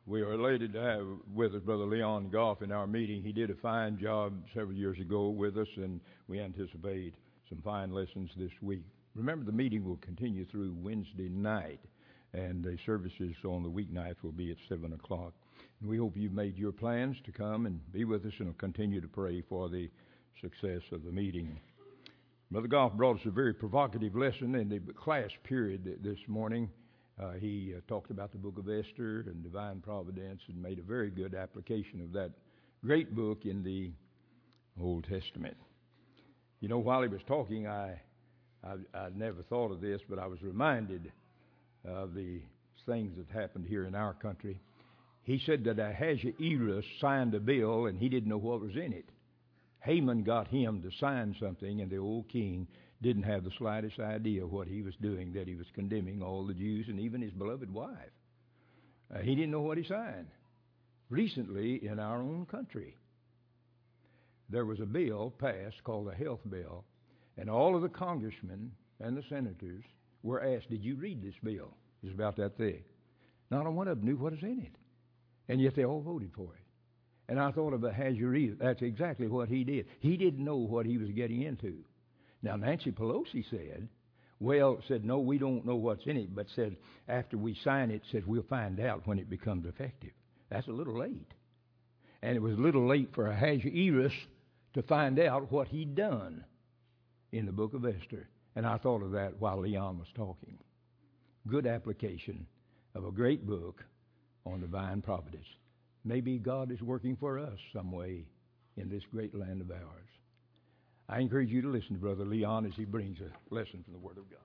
We are elated to have with us Brother Leon Goff in our meeting. He did a fine job several years ago with us, and we anticipate some fine lessons this week. Remember, the meeting will continue through Wednesday night, and the services on the weeknights will be at 7 o'clock. And we hope you've made your plans to come and be with us, and will continue to pray for the success of the meeting. Brother Goff brought us a very provocative lesson in the class period this morning. He talked about the book of Esther and divine providence and made a very good application of that great book in the Old Testament. You know, while he was talking, I never thought of this, but I was reminded of the things that happened here in our country. He said that Ahasuerus signed a bill and he didn't know what was in it. Haman got him to sign something, and the old king didn't have the slightest idea what he was doing, that he was condemning all the Jews and even his beloved wife. He didn't know what he signed. Recently, in our own country, there was a bill passed called the health bill, and all of the congressmen and the senators were asked, did you read this bill? It's about that thick. Not one of them knew what was in it, and yet they all voted for it. And I thought of Ahasuerus. That's exactly what he did. He didn't know what he was getting into. Now, Nancy Pelosi said, no, we don't know what's in it, but said, after we sign it, said, we'll find out when it becomes effective. That's a little late. And it was a little late for Ahasuerus to find out what he'd done in the book of Esther. And I thought of that while Leon was talking. Good application of a great book on divine providence. Maybe God is working for us some way in this great land of ours. I encourage you to listen to Brother Leon as he brings a lesson from the Word of God.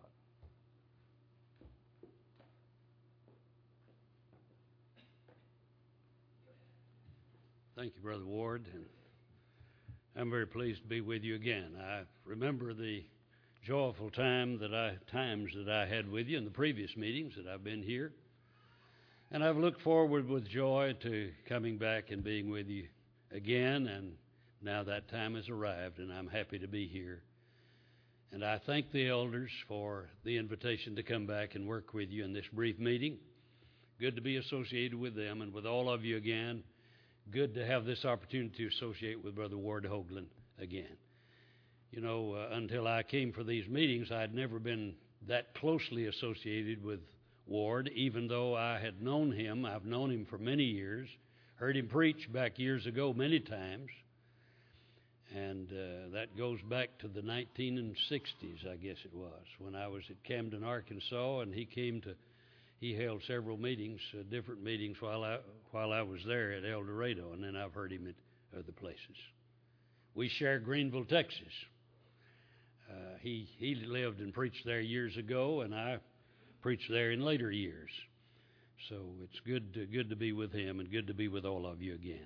Thank you, Brother Ward, and I'm very pleased to be with you again. I remember the joyful times that I had with you in the previous meetings that I've been here, and I've looked forward with joy to coming back and being with you again, and now that time has arrived, and I'm happy to be here. And I thank the elders for the invitation to come back and work with you in this brief meeting. Good to be associated with them, and with all of you again. Good to have this opportunity to associate with Brother Ward Hoagland again. You know, until I came for these meetings, I had never been that closely associated with Ward, even though I had known him. I've known him for many years, heard him preach back years ago many times, and that goes back to the 1960s, I guess it was, when I was at Camden, Arkansas, and he held several meetings, different meetings while I was there at El Dorado, and then I've heard him at other places. We share Greenville, Texas. He lived and preached there years ago, and I preached there in later years. So it's good to be with him and good to be with all of you again.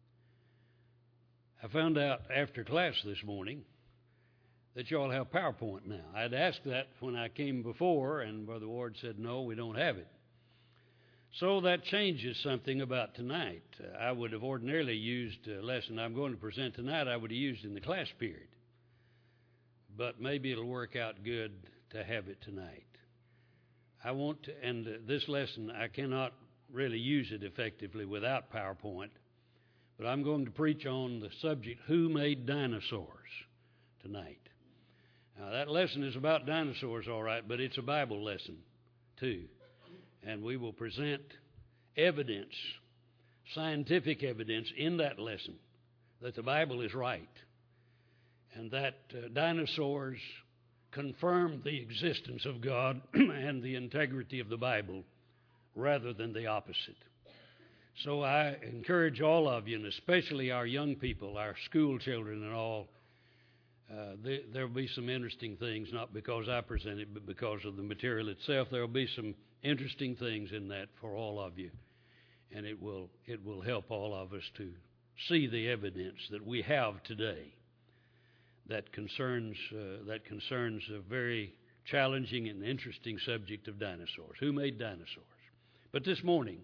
I found out after class this morning that you all have PowerPoint now. I had asked that when I came before, and Brother Ward said, no, we don't have it. So that changes something about tonight. I would have ordinarily used a lesson I'm going to present tonight, I would have used in the class period. But maybe it'll work out good to have it tonight. I want to, and this lesson, I cannot really use it effectively without PowerPoint, but I'm going to preach on the subject, Who Made Dinosaurs, tonight. Now, that lesson is about dinosaurs, all right, but it's a Bible lesson, too. And we will present evidence, scientific evidence in that lesson that the Bible is right and that dinosaurs confirm the existence of God and the integrity of the Bible rather than the opposite. So I encourage all of you, and especially our young people, our school children and all, there will be some interesting things, not because I present it, but because of the material itself. There will be some interesting things in that for all of you, and it will help all of us to see the evidence that we have today that concerns a very challenging and interesting subject of dinosaurs. Who made dinosaurs? But this morning,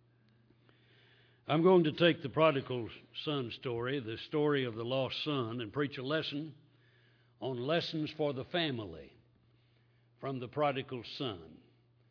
I'm going to take the prodigal son story, the story of the lost son, and preach a lesson on lessons for the family from the prodigal son.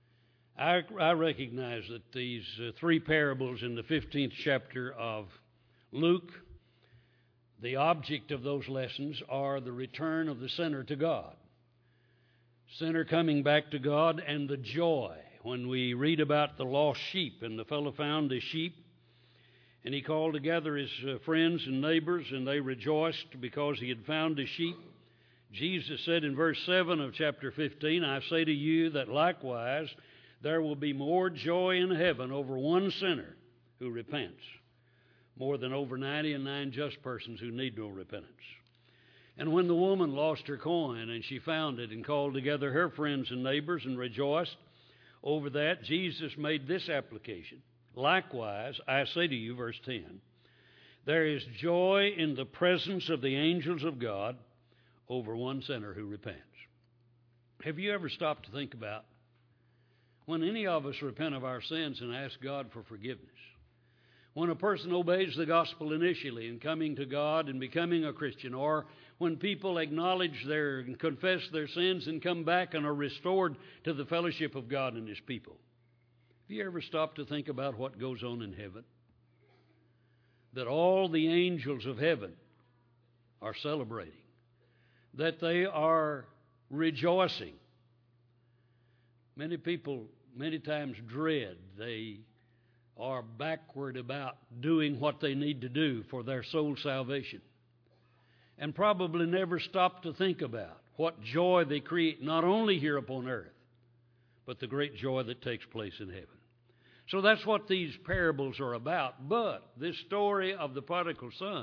I recognize that these three parables in the 15th chapter of Luke, the object of those lessons are the return of the sinner to God. Sinner coming back to God and the joy. When we read about the lost sheep, and the fellow found a sheep, and he called together his friends and neighbors, and they rejoiced because he had found a sheep. Jesus said in verse 7 of chapter 15, I say to you that likewise there will be more joy in heaven over one sinner who repents, more than over 99 just persons who need no repentance. And when the woman lost her coin, and she found it, and called together her friends and neighbors, and rejoiced over that, Jesus made this application. Likewise, I say to you, verse 10, there is joy in the presence of the angels of God over one sinner who repents. Have you ever stopped to think about when any of us repent of our sins and ask God for forgiveness? When a person obeys the gospel initially in coming to God and becoming a Christian, or when people acknowledge and confess their sins and come back and are restored to the fellowship of God and His people. Have you ever stopped to think about what goes on in heaven? That all the angels of heaven are celebrating, that they are rejoicing. Many people many times dread. They are backward about doing what they need to do for their soul salvation, and probably never stop to think about what joy they create, not only here upon earth, but the great joy that takes place in heaven. So that's what these parables are about. But this story of the prodigal son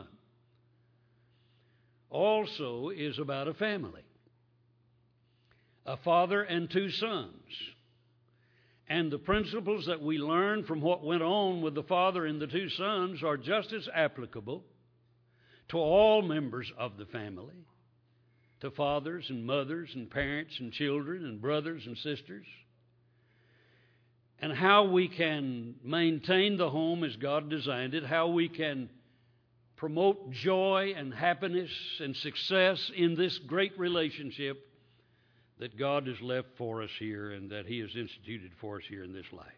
also is about a family, a father and two sons. And the principles that we learn from what went on with the father and the two sons are just as applicable to all members of the family, to fathers and mothers and parents and children and brothers and sisters, and how we can maintain the home as God designed it, how we can promote joy and happiness and success in this great relationship that God has left for us here and that He has instituted for us here in this life.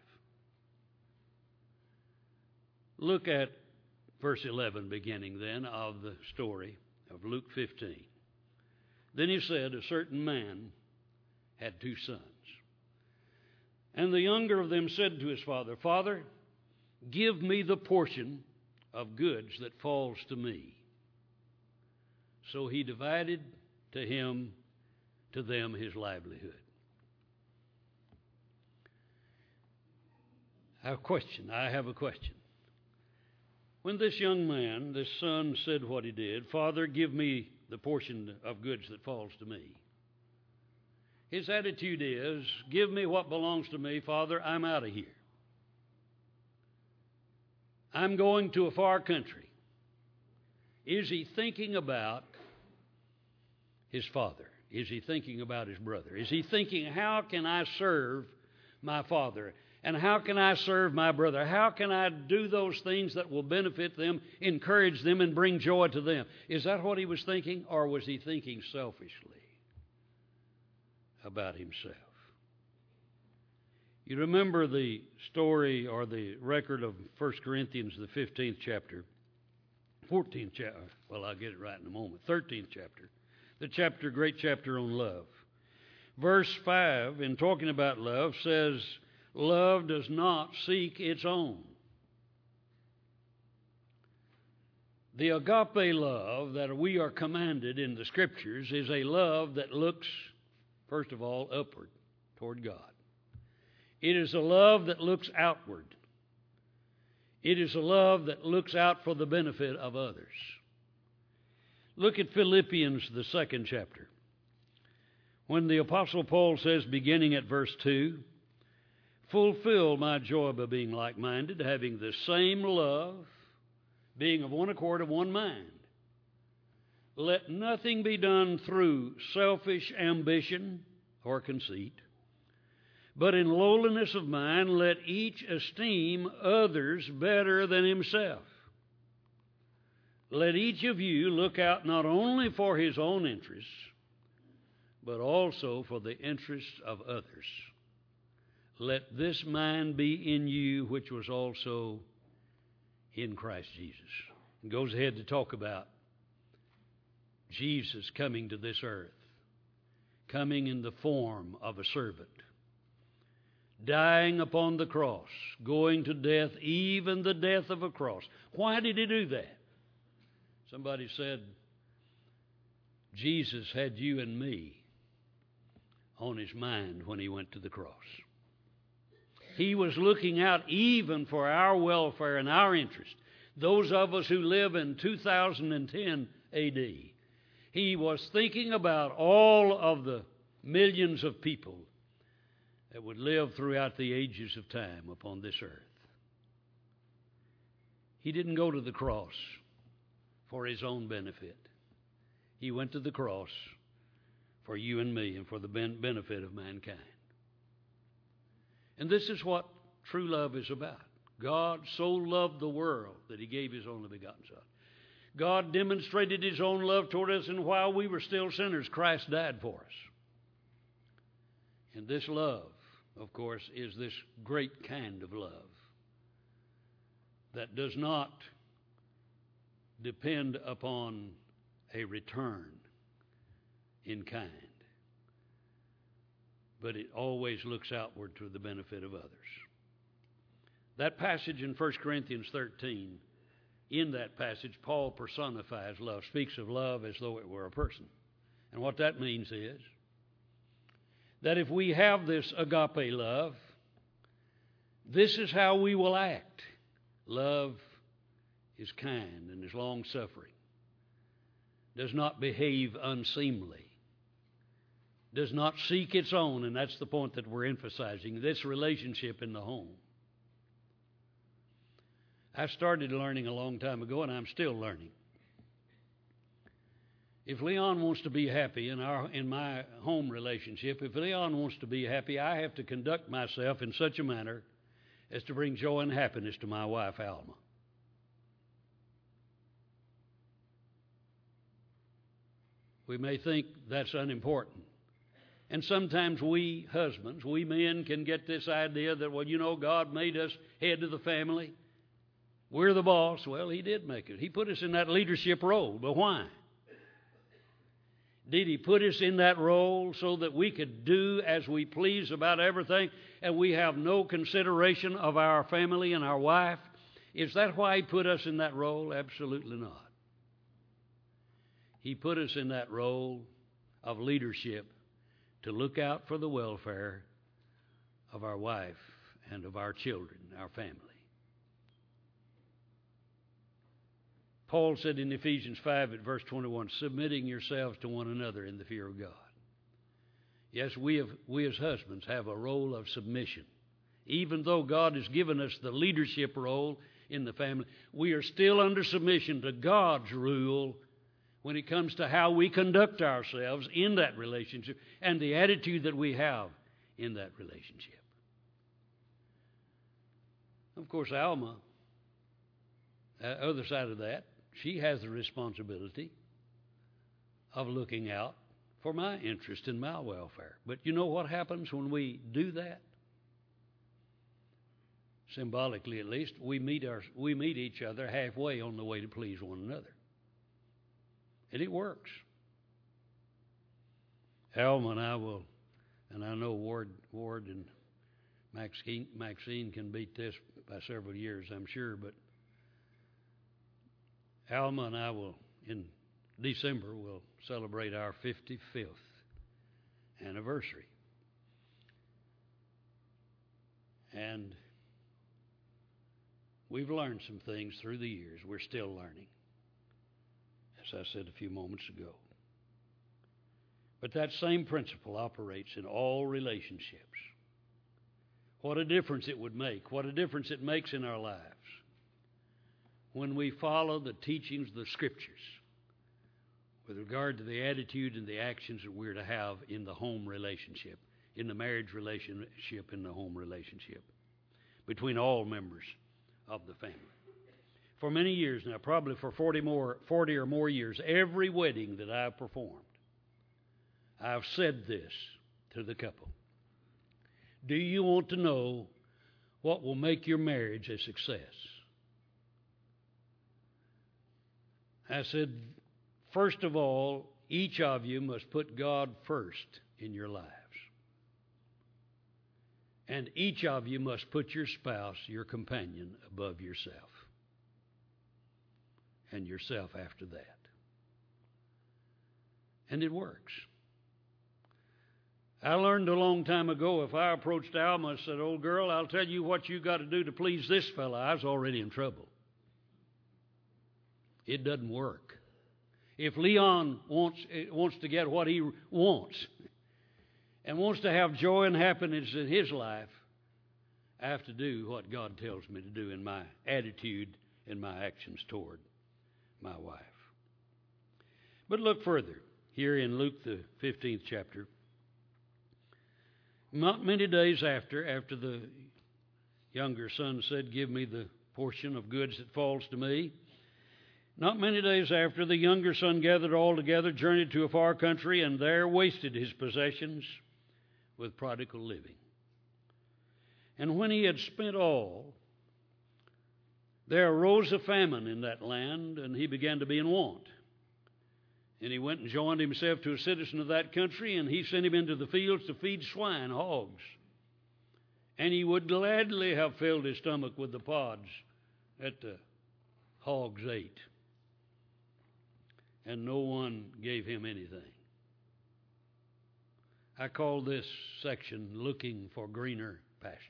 Look at verse 11, beginning then of the story of Luke 15. Then he said, a certain man had two sons. And the younger of them said to his father, Father, give me the portion of goods that falls to me. So he divided to them his livelihood. I have a question. When this young man, this son, said what he did, Father, give me the portion of goods that falls to me, his attitude is, give me what belongs to me, Father, I'm out of here. I'm going to a far country. Is he thinking about his father? Is he thinking about his brother? Is he thinking, how can I serve my father? And how can I serve my brother? How can I do those things that will benefit them, encourage them, and bring joy to them? Is that what he was thinking, or was he thinking selfishly about himself? You remember the story or the record of 1 Corinthians, the 15th chapter, 14th chapter, well, I'll get it right in a moment, 13th chapter, the great chapter on love. Verse 5, in talking about love, says, love does not seek its own. The agape love that we are commanded in the Scriptures is a love that looks, first of all, upward toward God. It is a love that looks outward. It is a love that looks out for the benefit of others. Look at Philippians, the 2nd chapter. When the Apostle Paul says, beginning at verse 2, fulfill my joy by being like-minded, having the same love, being of one accord, of one mind. Let nothing be done through selfish ambition or conceit, but in lowliness of mind let each esteem others better than himself. Let each of you look out not only for his own interests, but also for the interests of others. let this mind be in you, which was also in Christ Jesus. It goes ahead to talk about Jesus coming to this earth, coming in the form of a servant, dying upon the cross, going to death, even the death of a cross. Why did he do that? Somebody said, Jesus had you and me on his mind when he went to the cross. He was looking out even for our welfare and our interest. Those of us who live in 2010 A.D., he was thinking about all of the millions of people that would live throughout the ages of time upon this earth. He didn't go to the cross for his own benefit. He went to the cross for you and me and for the benefit of mankind. And this is what true love is about. God so loved the world that he gave his only begotten Son. God demonstrated his own love toward us, and while we were still sinners, Christ died for us. And this love, of course, is this great kind of love that does not depend upon a return in kind, but it always looks outward to the benefit of others. That passage in 1 Corinthians 13, in that passage, Paul personifies love, speaks of love as though it were a person. And what that means is that if we have this agape love, this is how we will act. Love is kind and is long-suffering, does not behave unseemly, does not seek its own, and that's the point that we're emphasizing, this relationship in the home. I started learning a long time ago, and I'm still learning. If Leon wants to be happy in my home relationship, if Leon wants to be happy, I have to conduct myself in such a manner as to bring joy and happiness to my wife, Alma. We may think that's unimportant. And sometimes we husbands, we men can get this idea that, well, you know, God made us head of the family. We're the boss. Well, he did make it. He put us in that leadership role. But why? Did he put us in that role so that we could do as we please about everything and we have no consideration of our family and our wife? Is that why he put us in that role? Absolutely not. He put us in that role of leadership to look out for the welfare of our wife and of our children, our family. Paul said in Ephesians 5 at verse 21, submitting yourselves to one another in the fear of God. Yes, we as husbands have a role of submission. Even though God has given us the leadership role in the family, we are still under submission to God's rule when it comes to how we conduct ourselves in that relationship and the attitude that we have in that relationship. Of course, Alma, other side of that, she has the responsibility of looking out for my interest and my welfare. But you know what happens when we do that? Symbolically, at least, we meet each other halfway on the way to please one another. And it works. Alma and I will, and I know Ward and Maxine can beat this by several years, I'm sure, but Alma and I will, in December, will celebrate our 55th anniversary. And we've learned some things through the years. We're still learning, as I said a few moments ago. But that same principle operates in all relationships. What a difference it would make. What a difference it makes in our lives when we follow the teachings of the Scriptures with regard to the attitude and the actions that we're to have in the home relationship, in the marriage relationship, in the home relationship, between all members of the family. For many years now, probably for 40 or more years, every wedding that I've performed, I've said this to the couple. Do you want to know what will make your marriage a success? I said, first of all, each of you must put God first in your lives. And each of you must put your spouse, your companion, above yourself. And yourself after that. And it works. I learned a long time ago, if I approached Alma and said, "Old girl, I'll tell you what you got to do to please this fella," I was already in trouble. It doesn't work. If Leon wants to get what he wants and wants to have joy and happiness in his life, I have to do what God tells me to do in my attitude and my actions toward my wife. But look further. Here in Luke, the 15th chapter, not many days after the younger son said, "Give me the portion of goods that falls to me," not many days after, the younger son gathered all together, journeyed to a far country, and there wasted his possessions with prodigal living. And when he had spent all, there arose a famine in that land, and he began to be in want. And he went and joined himself to a citizen of that country, and he sent him into the fields to feed swine, hogs. And he would gladly have filled his stomach with the pods that the hogs ate. And no one gave him anything. I call this section "Looking for Greener Pastures."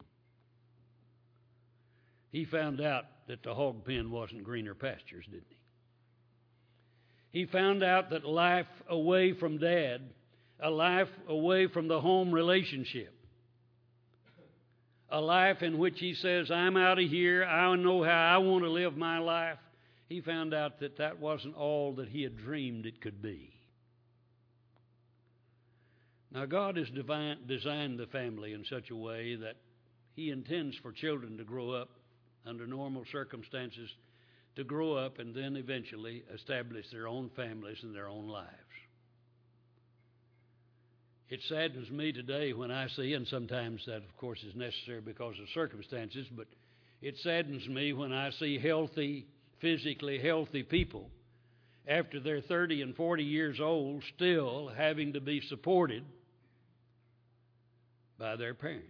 He found out that the hog pen wasn't greener pastures, didn't he? He found out that life away from Dad, a life away from the home relationship, a life in which he says, "I'm out of here, I know how I want to live my life," he found out that that wasn't all that he had dreamed it could be. Now, God has designed the family in such a way that He intends for children to grow up under normal circumstances, to grow up and then eventually establish their own families and their own lives. It saddens me today when I see, and sometimes that, of course, is necessary because of circumstances, but it saddens me when I see healthy, physically healthy people, after they're 30 and 40 years old, still having to be supported by their parents.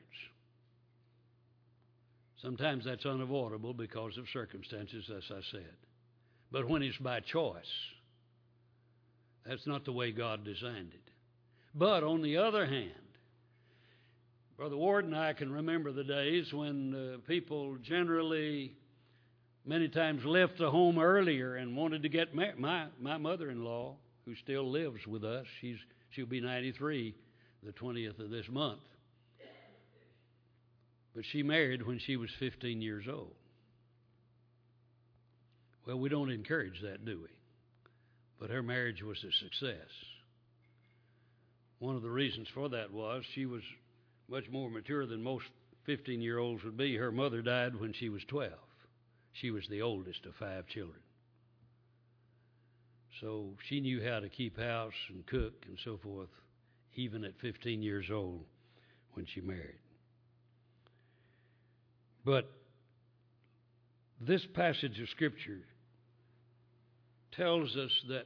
Sometimes that's unavoidable because of circumstances, as I said. But when it's by choice, that's not the way God designed it. But on the other hand, Brother Ward and I can remember the days when people generally, many times, left the home earlier and wanted to get married. My mother-in-law, who still lives with us, she'll be 93 the 20th of this month. But she married when she was 15 years old. Well, we don't encourage that, do we? But her marriage was a success. One of the reasons for that was she was much more mature than most 15-year-olds would be. Her mother died when she was 12. She was the oldest of 5 children. So she knew how to keep house and cook and so forth, even at 15 years old when she married. But this passage of Scripture tells us that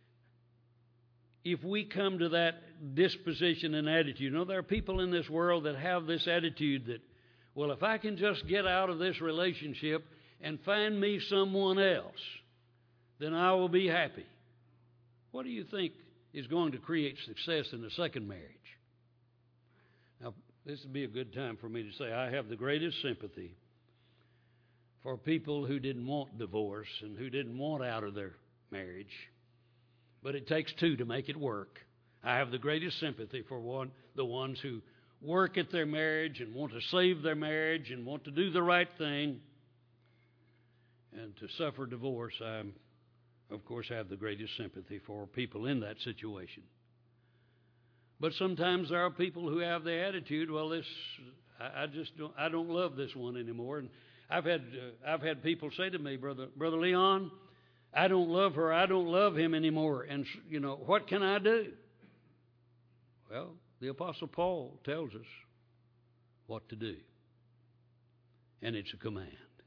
if we come to that disposition and attitude, there are people in this world that have this attitude that, well, if I can just get out of this relationship and find me someone else, then I will be happy. What do you think is going to create success in a second marriage? Now, this would be a good time for me to say I have the greatest sympathy for people who didn't want divorce and who didn't want out of their marriage. But it takes 2 to make it work. I have the greatest sympathy for the ones who work at their marriage and want to save their marriage and want to do the right thing. And to suffer divorce, I, of course, have the greatest sympathy for people in that situation. But sometimes there are people who have the attitude, well, I don't love this one anymore. And I've had people say to me, Brother Leon, I don't love her, I don't love him anymore. And, what can I do? Well, the Apostle Paul tells us what to do. And it's a command.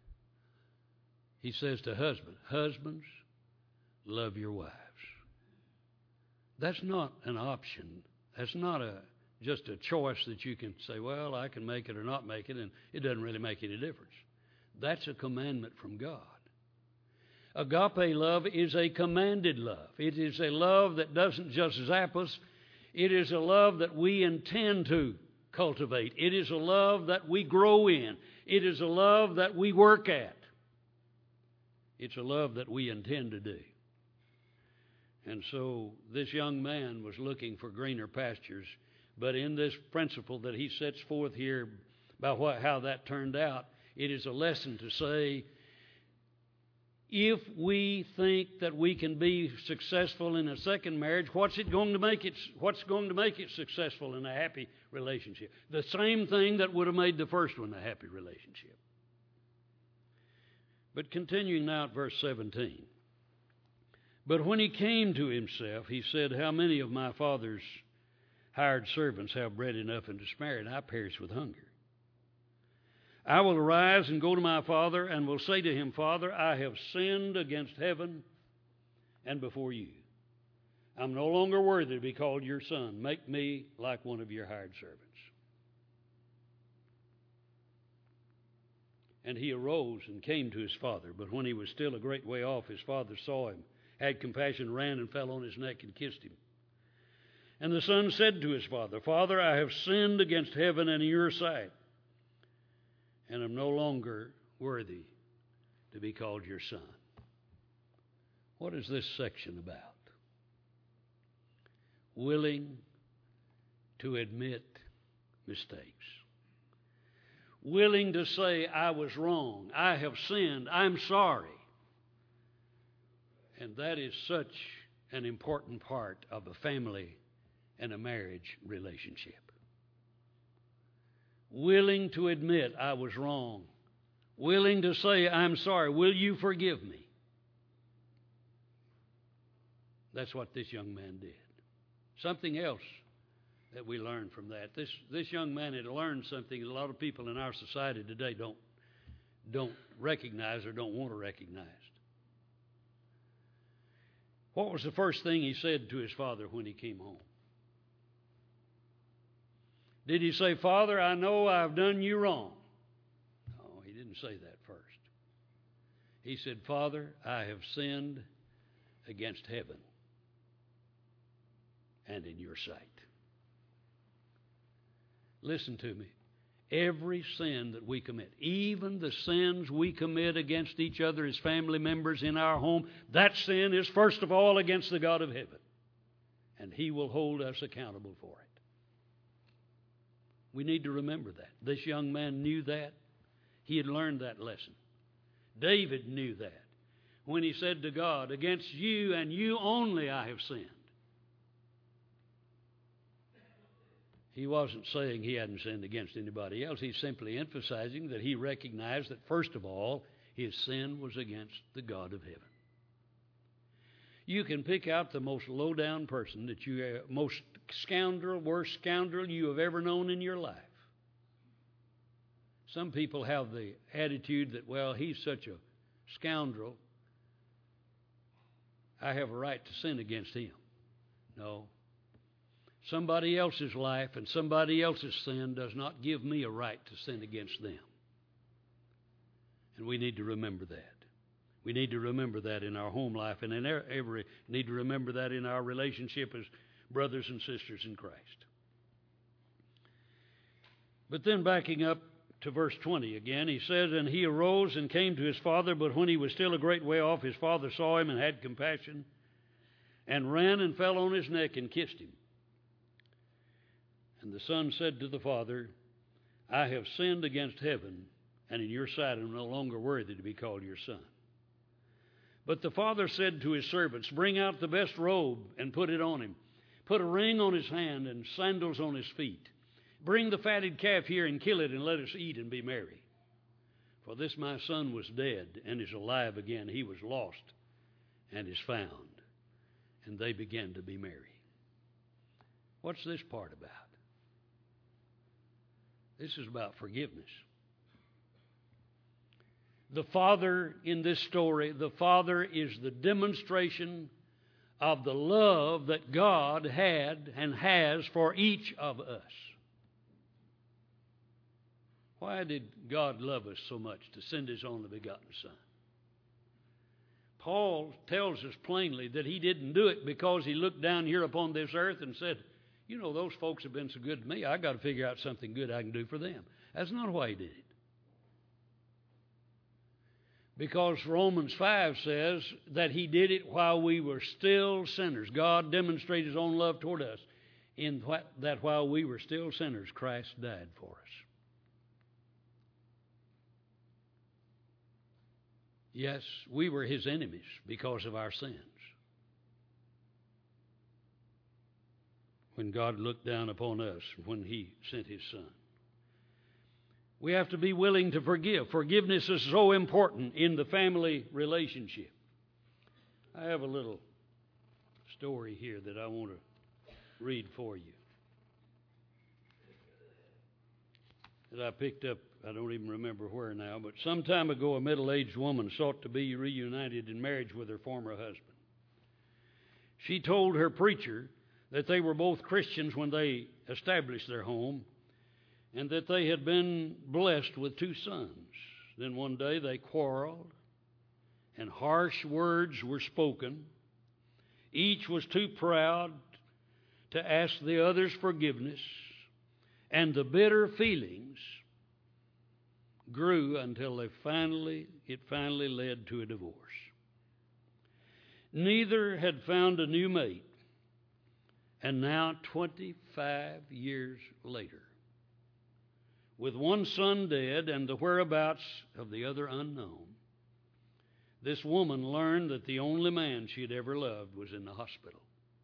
He says to husbands, love your wives. That's not an option. That's not just a choice that you can say, well, I can make it or not make it, and it doesn't really make any difference. That's a commandment from God. Agape love is a commanded love. It is a love that doesn't just zap us. It is a love that we intend to cultivate. It is a love that we grow in. It is a love that we work at. It's a love that we intend to do. And so this young man was looking for greener pastures, but in this principle that he sets forth here about how that turned out, it is a lesson to say, if we think that we can be successful in a second marriage, what's going to make it successful in a happy relationship? The same thing that would have made the first one a happy relationship. But continuing now at verse 17. But when he came to himself, he said, how many of my father's hired servants have bread enough and to spare, and I perish with hunger? I will arise and go to my father, and will say to him, Father, I have sinned against heaven and before you. I'm no longer worthy to be called your son. Make me like one of your hired servants. And he arose and came to his father. But when he was still a great way off, his father saw him, had compassion, ran and fell on his neck and kissed him. And the son said to his father, Father, I have sinned against heaven and in your sight, and am no longer worthy to be called your son. What is this section about? Willing to admit mistakes. Willing to say, I was wrong, I have sinned, I'm sorry. And that is such an important part of a family and a marriage relationship. Willing to admit I was wrong. Willing to say, I'm sorry. Will you forgive me? That's what this young man did. Something else that we learned from that. This young man had learned something that a lot of people in our society today don't recognize or don't want to recognize. What was the first thing he said to his father when he came home? Did he say, Father, I know I've done you wrong? No, he didn't say that first. He said, Father, I have sinned against heaven and in your sight. Listen to me. Every sin that we commit, even the sins we commit against each other as family members in our home, that sin is first of all against the God of heaven. And He will hold us accountable for it. We need to remember that. This young man knew that. He had learned that lesson. David knew that when he said to God, against you and you only I have sinned. He wasn't saying he hadn't sinned against anybody else. He's simply emphasizing that he recognized that, first of all, his sin was against the God of heaven. You can pick out the most low-down person, most scoundrel, worst scoundrel you have ever known in your life. Some people have the attitude that, well, he's such a scoundrel, I have a right to sin against him. No. Somebody else's life and somebody else's sin does not give me a right to sin against them. And we need to remember that. We need to remember that in our home life, and need to remember that in our relationship as brothers and sisters in Christ. But then backing up to verse 20 again, he says, and he arose and came to his father, but when he was still a great way off, his father saw him and had compassion, and ran and fell on his neck and kissed him. And the son said to the father, I have sinned against heaven, and in your sight I am no longer worthy to be called your son. But the father said to his servants, bring out the best robe and put it on him. Put a ring on his hand and sandals on his feet. Bring the fatted calf here and kill it, and let us eat and be merry. For this my son was dead and is alive again. He was lost and is found. And they began to be merry. What's this part about? This is about forgiveness. The Father in this story, the Father is the demonstration of the love that God had and has for each of us. Why did God love us so much to send His only begotten Son? Paul tells us plainly that He didn't do it because He looked down here upon this earth and said, you know, those folks have been so good to me, I've got to figure out something good I can do for them. That's not why He did it. Because Romans 5 says that He did it while we were still sinners. God demonstrated His own love toward us in that while we were still sinners, Christ died for us. Yes, we were His enemies because of our sins. When God looked down upon us, when He sent His Son. We have to be willing to forgive. Forgiveness is so important in the family relationship. I have a little story here that I want to read for you. That I picked up, I don't even remember where now, but some time ago a middle-aged woman sought to be reunited in marriage with her former husband. She told her preacher that they were both Christians when they established their home, and that they had been blessed with 2 sons. Then one day they quarreled, and harsh words were spoken. Each was too proud to ask the other's forgiveness, and the bitter feelings grew until it finally led to a divorce. Neither had found a new mate, and now 25 years later, with one son dead and the whereabouts of the other unknown, this woman learned that the only man she had ever loved was in the hospital.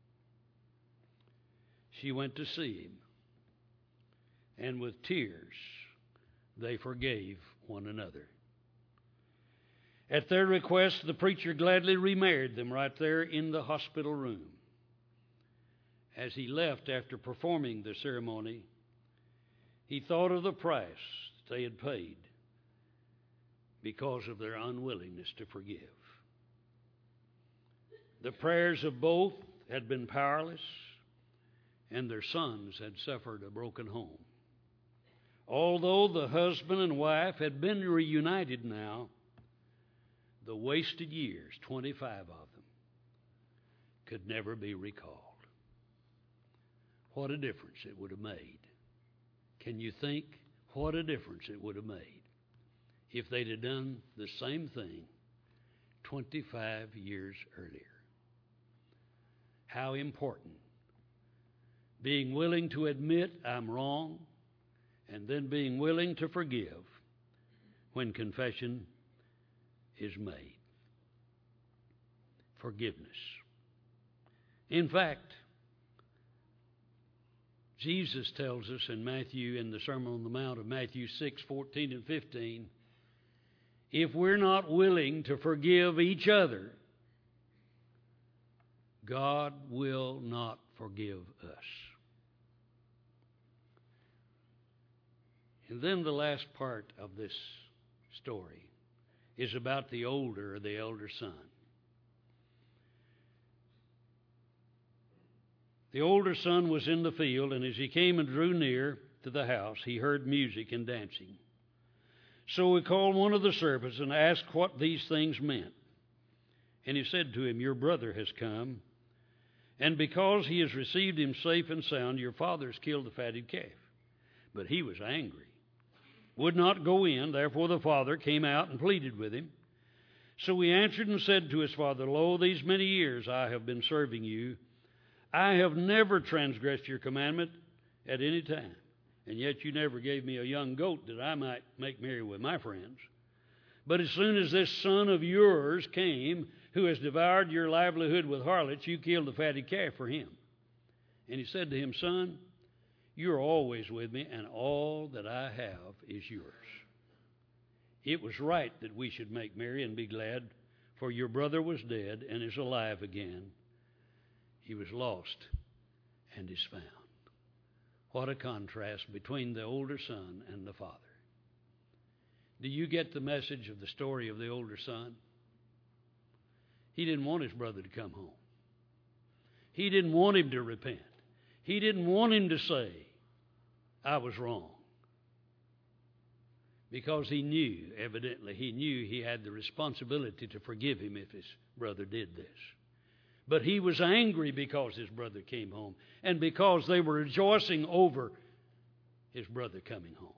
She went to see him, and with tears, they forgave one another. At their request, the preacher gladly remarried them right there in the hospital room. As he left after performing the ceremony, he thought of the price that they had paid because of their unwillingness to forgive. The prayers of both had been powerless, and their sons had suffered a broken home. Although the husband and wife had been reunited now, the wasted years, 25 of them, could never be recalled. What a difference it would have made. Can you think what a difference it would have made if they'd have done the same thing 25 years earlier? How important being willing to admit I'm wrong and then being willing to forgive when confession is made. Forgiveness. In fact, Jesus tells us in the Sermon on the Mount of Matthew 6:14 and 15, if we're not willing to forgive each other, God will not forgive us. And then the last part of this story is about the elder son. The older son was in the field, and as he came and drew near to the house, he heard music and dancing. So he called one of the servants and asked what these things meant. And he said to him, your brother has come, and because he has received him safe and sound, your father has killed the fatted calf. But he was angry, would not go in. Therefore the father came out and pleaded with him. So he answered and said to his father, lo, these many years I have been serving you. I have never transgressed your commandment at any time, and yet you never gave me a young goat that I might make merry with my friends. But as soon as this son of yours came, who has devoured your livelihood with harlots, you killed the fatted calf for him. And he said to him, son, you are always with me, and all that I have is yours. It was right that we should make merry and be glad, for your brother was dead and is alive again. He was lost and is found. What a contrast between the older son and the father. Do you get the message of the story of the older son? He didn't want his brother to come home. He didn't want him to repent. He didn't want him to say, I was wrong. Because he knew, evidently, he had the responsibility to forgive him if his brother did this. But he was angry because his brother came home and because they were rejoicing over his brother coming home.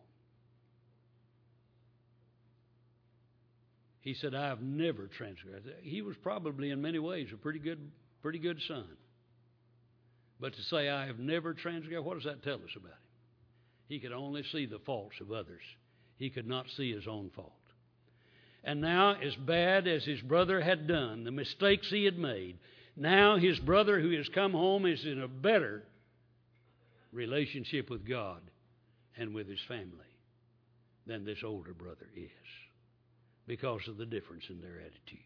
He said, I have never transgressed. He was probably in many ways a pretty good son. But to say, I have never transgressed, what does that tell us about him? He could only see the faults of others. He could not see his own fault. And now, as bad as his brother had done, the mistakes he had made, now his brother who has come home is in a better relationship with God and with his family than this older brother is, because of the difference in their attitude.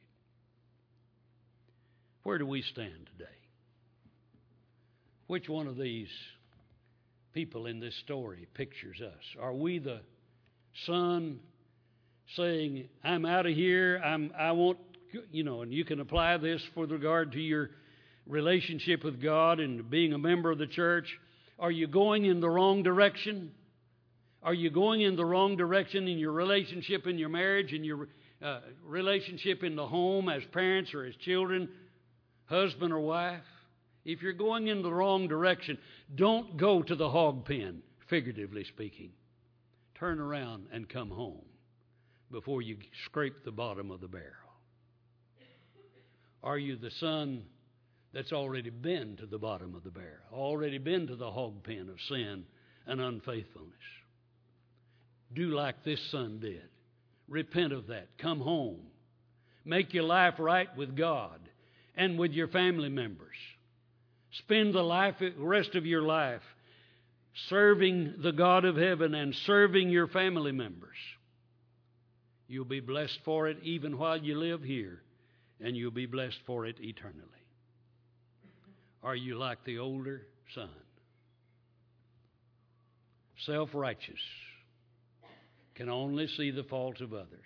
Where do we stand today? Which one of these people in this story pictures us? Are we the son saying, I'm out of here, I won't, and you can apply this with regard to your relationship with God and being a member of the church. Are you going in the wrong direction? Are you going in the wrong direction in your relationship in your marriage, in your relationship in the home as parents or as children, husband or wife? If you're going in the wrong direction, don't go to the hog pen, figuratively speaking. Turn around and come home before you scrape the bottom of the barrel. Are you the son that's already been to the bottom of the barrel, already been to the hog pen of sin and unfaithfulness? Do like this son did. Repent of that. Come home. Make your life right with God and with your family members. Spend the rest of your life serving the God of heaven and serving your family members. You'll be blessed for it even while you live here, and you'll be blessed for it eternally. Are you like the older son? Self-righteous, can only see the faults of others,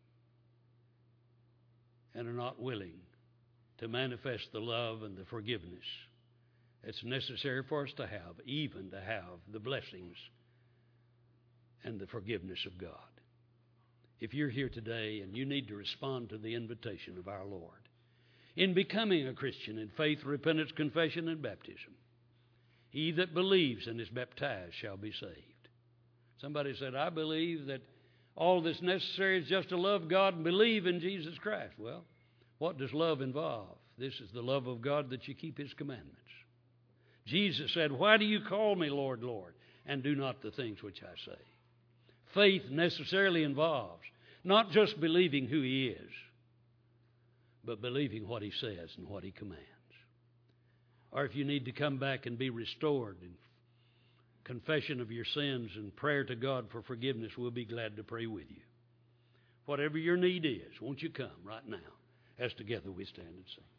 and are not willing to manifest the love and the forgiveness it's necessary for us to have, even to have the blessings and the forgiveness of God. If you're here today and you need to respond to the invitation of our Lord in becoming a Christian in faith, repentance, confession, and baptism, he that believes and is baptized shall be saved. Somebody said, I believe that all that's necessary is just to love God and believe in Jesus Christ. Well, what does love involve? This is the love of God, that you keep his commandments. Jesus said, why do you call me Lord, Lord, and do not the things which I say? Faith necessarily involves not just believing who he is, but believing what he says and what he commands. Or if you need to come back and be restored in confession of your sins and prayer to God for forgiveness, we'll be glad to pray with you. Whatever your need is, won't you come right now as together we stand and sing.